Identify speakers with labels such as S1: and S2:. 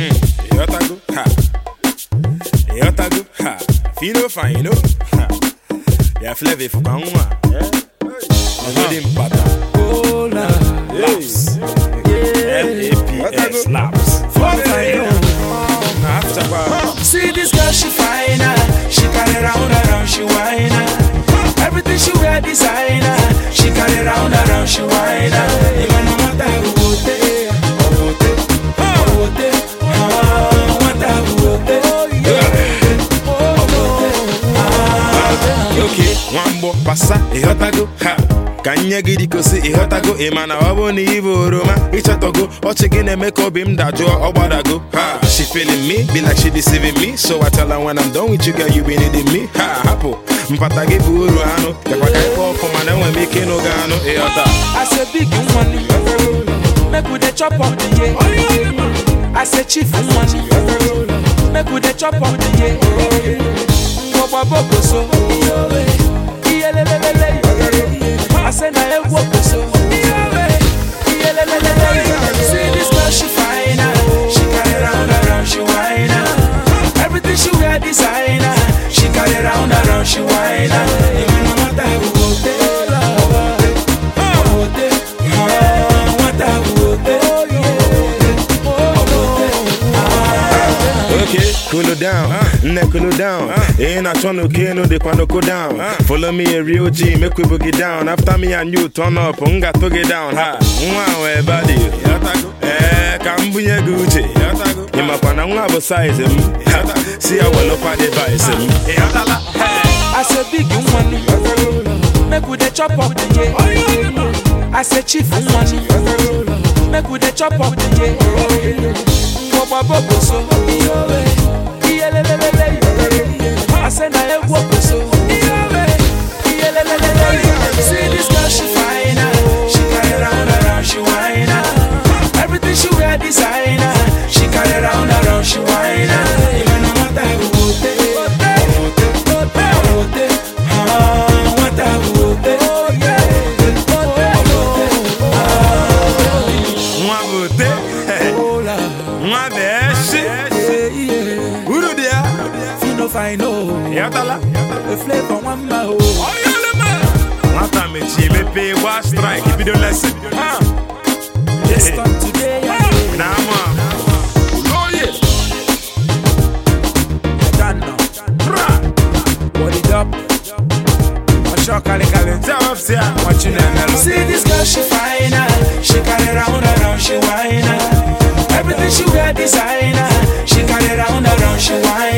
S1: Yotago, ha. Yotago, ha. Fino fine, you know. Ha. Ya flavor for kanwa. Pata. Laps. LAPS laps.
S2: See this girl, she fine. She carry round, she whine. Everything she wear designer. She carry round, she whine. Even no matter who
S1: okay, Wambo pasa, Ihotago, ha. Kanye gidi kosi Ihotago, Imana wabo ni ibo Roma. Ichatogo, ochigine make up him that jo obadago. Ha, she feeling me, be like she deceiving me. So I tell her when I'm done with you, girl, you be needing me. Ha, hapo, mpatage buru ano. Yakwa kaipo, komane we make no gano. Ihota.
S2: I say big money, make we the chop up the year. I say chief money, make we the chop up the year. So I said I walk so see this girl, she fine. She carry round, she whine. Everything she wear designer. She carry round, she whine. Even no matter who
S1: okay, cool down, cool down. Ain't I trying to kill no, they can't go down. Follow me a real G, make we boogie down. After me and you turn up, unga to get down. Ha, wow, everybody. Kambunya Gucci. Ima pana unga size him. See I will look at the device him.
S2: I said big money, make we the chop up the year. I said chief money, make we the chop up the year. I said I walk so see this girl, she fine. She carry round, she whine. Everything she wear designer. She carry round, she whine. Even no matter who I know.
S1: Yatala.
S2: The flavor one more.
S1: Oh, yeah, one time me pay one strike. If you don't listen,
S2: let's start today.
S1: Nah, man. Oh, yeah.
S2: Done now. What it up? What's your calling? What you know? See this girl, she fine. She carry round, she whine. Everything she wear designer. She carry round, she whine.